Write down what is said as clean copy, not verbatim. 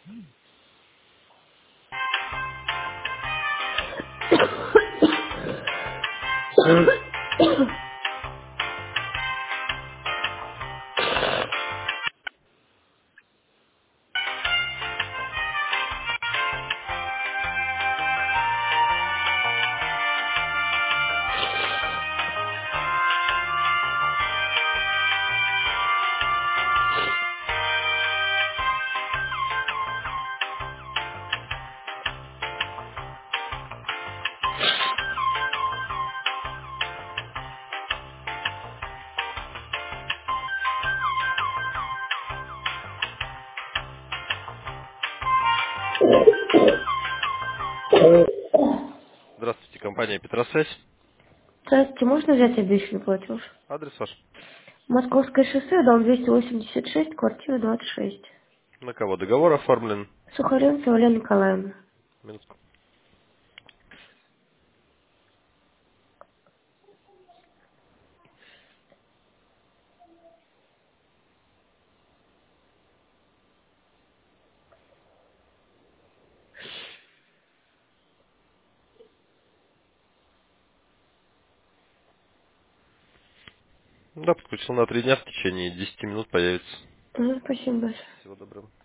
Здравствуйте, компания Петросвязь. Здравствуйте, можно взять обещанный платеж? Адрес ваш. Московское шоссе, дом 286, квартира 26. На кого договор оформлен? Сухаренцева Елена Николаевна. Минутку. Да, подключил на 3 дня, в течение 10 минут появится. Спасибо большое. Всего доброго.